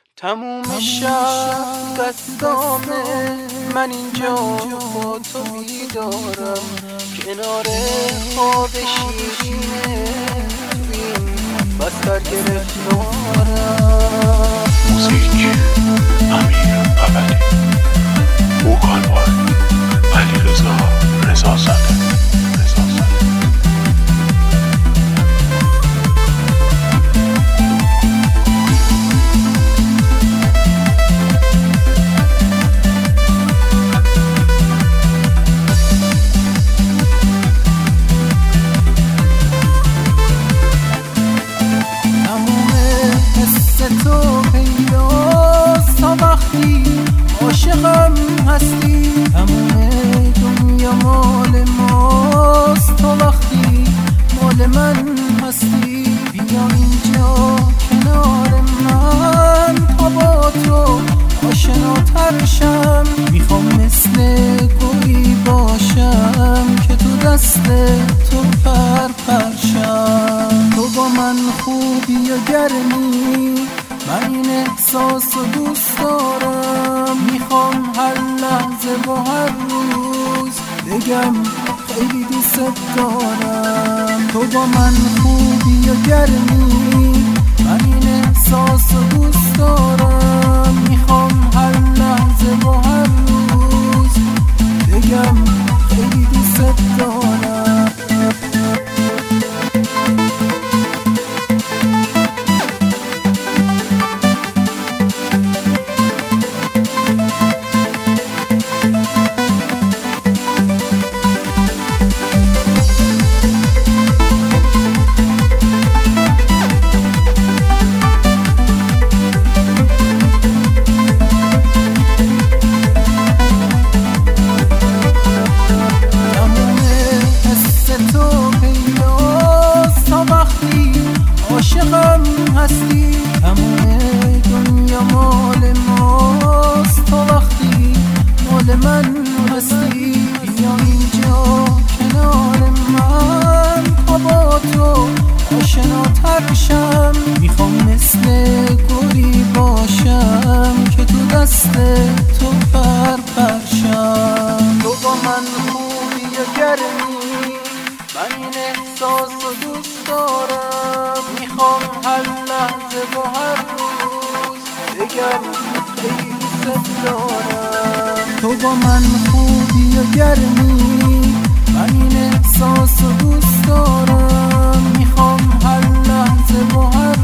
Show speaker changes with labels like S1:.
S1: تموم شب دستامه، من اینجا با تو بیدارم، کنار خواب شیرینه تویم بستر گرفتارم.
S2: موزیک امیر ابدی، وکال‌وار علیرضا رضازاده.
S1: عاشقم هستی، تمام دنیا مال ماست. تو وقتی مال من هستی، بیا اینجا کنار من تا با تو آشناتر شم. میخوام مثل گلی باشم که تو دست تو پرشم. تو با من خوبی و گرمی، من این احساس رو دوست دارم. میخوام هر لحظه و هر روز بگم خیلی دوست دارم. تو با من خوبی و گرمی، من این احساس رو دوست دارم. میخوام هر لحظه و هر روز بگم خیلی دوست دارم. عاشقم هستی، تمام دنیا مال ماست. تو وقتی مال من هستی، بیا اینجا کنار من تا با تو آشناتر شم. میخوام مثل گلی باشم که تو دست تو پرشم. تو با من خوبی و گرمی، من این احساس رو دوست دارم. میخوام هر لحظه و هر روز بگم خیلی دوست دارم. تو با من خوبی و گرمی، من این احساس رو دوست دارم. میخوام هر لحظه و هر